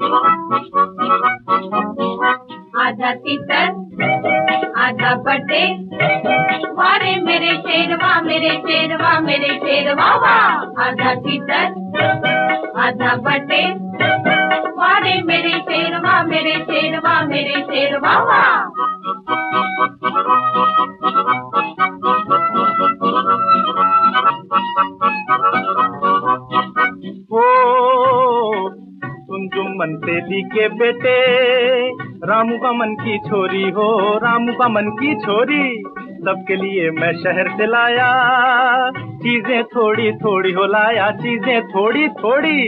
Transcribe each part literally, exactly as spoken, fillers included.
आधा तीतर आधा बटे, वारे मेरे शेरवा मेरे शेरवा मेरे शेरवा वाह। आधा तीतर आधा बटे, वारे मेरे शेरवा मेरे शेरवा मेरे शेरवा वाह। मन तेली के बेटे, रामू का मन की छोरी हो, रामू का मन की छोरी। सबके लिए मैं शहर से लाया, चीजें थोड़ी थोड़ी हो लाया, चीजें थोड़ी थोड़ी।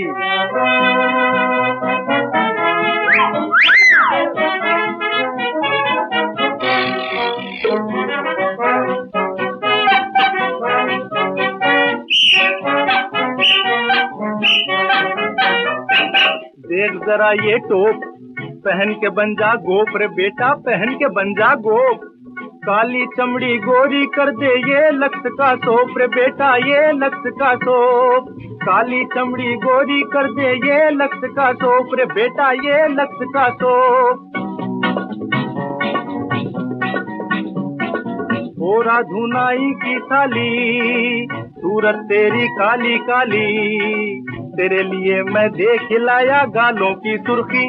देख जरा ये टोप, पहन के बन जा गोप रे बेटा, पहन के बन जा गोप। काली चमड़ी गोरी कर दे ये लक्स का सोप रे बेटा, ये लक्स का सोप। काली चमड़ी गोरी कर दे ये लक्स का सोप रे बेटा, ये लक्स का सोप। गोरा धुनाई की थाली, सूरत तेरी काली काली। तेरे लिए मैं देख लाया गालों की सुर्खी।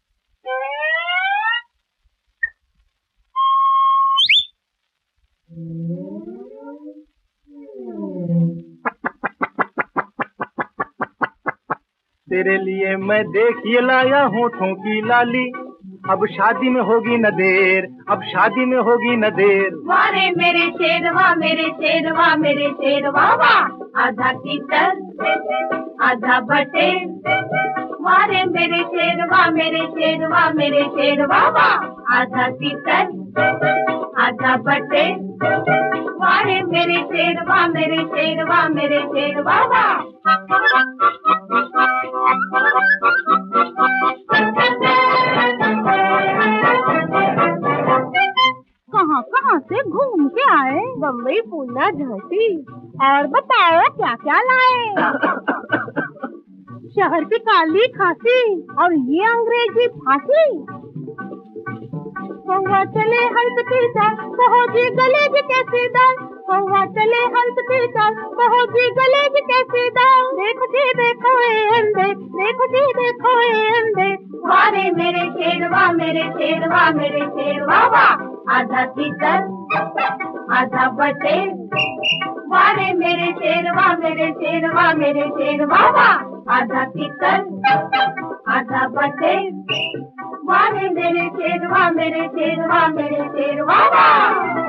तेरे लिए मैं देख लाया होठों की लाली। अब शादी में होगी न देर, अब शादी में होगी न देर। वारे मेरे शेरवा मेरे शेरवा मेरे शेरवा वाह। आधा तीतर आधा बटे, वारे मेरे शेरवा मेरे शेरवा मेरे शेरवा वाह। आधा तीतर आधा बटे, वारे मेरे शेरवा मेरे शेरवा मेरे शेरवा वाह। कहाँ कहाँ से घूम के आए? बम्बई, पूना, झांसी। और बताओ क्या क्या लाए? शहर की काली खांसी और ये अंग्रेजी फांसी। कौवा चले हंस की चाल, कहो जी गले जी कैसी दाल। कौवा चले हंस की चाल, कहो जी गले जी कैसी दाल। देखो जी देखो ये अंधे, देखो जी देखो ये अंधे। वारे मेरे शेरवा मेरे शेरवा मेरे शेरवा वाह। आधा तीतर आधा बटे, वारे मेरे शेरवा मेरे शेरवा मेरे शेरवा वाह। आधा तीतर आधा बटे, वारे मेरे शेरवा मेरे शेरवा मेरे शेरवा वाह।